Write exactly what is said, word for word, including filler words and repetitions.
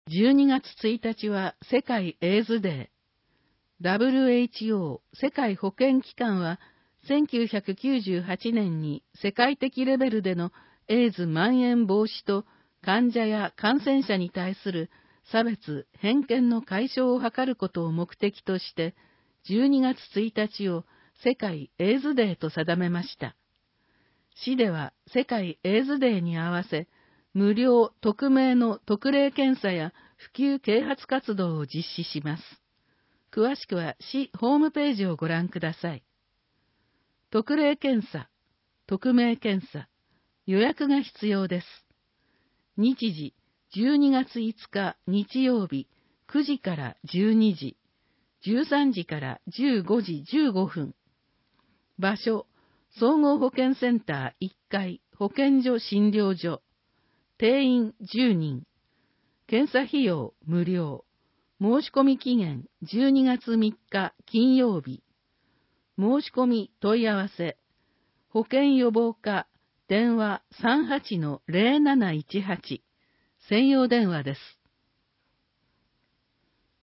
じゅうにがつついたちは世界エイズデー。ダブリューエイチオー 世界保健機関はせんきゅうひゃくきゅうじゅうはちねんに世界的レベルでのエイズ蔓延防止と患者や感染者に対する差別・偏見の解消を図ることを目的としてじゅうにがつついたちを世界エイズデーと定めました。市では世界エイズデーに合わせ無料・匿名の特例検査や普及啓発活動を実施します。詳しくは市ホームページをご覧ください。特例検査、匿名検査、予約が必要です。日時、じゅうにがついつか日曜日、くじからじゅうにじ、じゅうさんじからじゅうごじじゅうごふん。場所、総合保健センターいっかい、保健所診療所。定員じゅうにん。検査費用無料。申し込み期限じゅうにがつみっか金曜日。申し込み問い合わせ。保健予防課電話 さんはちのゼロなないちはち。専用電話です。